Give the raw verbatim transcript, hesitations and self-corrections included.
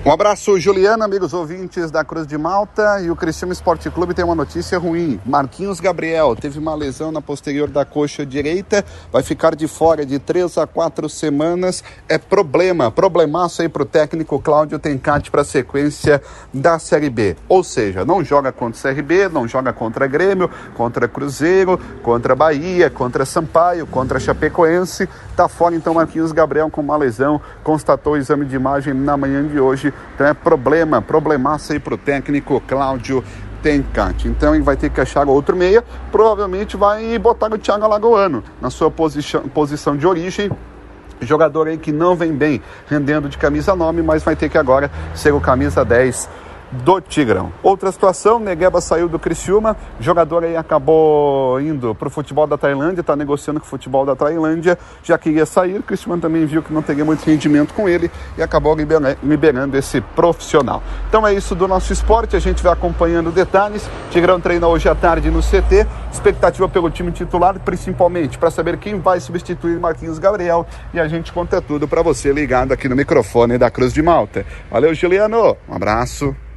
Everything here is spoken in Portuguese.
Um abraço, Juliana, amigos ouvintes da Cruz de Malta. E o Criciúma Esporte Clube tem uma notícia ruim. Marquinhos Gabriel teve uma lesão na posterior da coxa direita, vai ficar de fora de três a quatro semanas. É problema, problemaço aí pro técnico Cláudio Tencati para a sequência da Série B. Ou seja, não joga contra o C R B, não joga contra Grêmio, contra Cruzeiro, contra Bahia, contra Sampaio, contra Chapecoense. Tá fora então Marquinhos Gabriel com uma lesão, constatou o exame de imagem na manhã de hoje. Então é problema, problemaço aí pro técnico Cláudio Tencati. Então ele vai ter que achar outro meia, provavelmente vai botar o Thiago Alagoano na sua posição, posição de origem. Jogador aí que não vem bem rendendo de camisa nove, mas vai ter que agora ser o camisa dez do Tigrão. Outra situação, Negueba saiu do Criciúma, jogador aí acabou indo para o futebol da Tailândia, está negociando com o futebol da Tailândia, já queria sair, o Criciúma também viu que não teria muito rendimento com ele e acabou libera- liberando esse profissional. Então é isso do nosso esporte, a gente vai acompanhando detalhes. Tigrão treina hoje à tarde no C T, expectativa pelo time titular, principalmente para saber quem vai substituir Marquinhos Gabriel, e a gente conta tudo para você ligado aqui no microfone da Cruz de Malta. Valeu, Juliano, um abraço.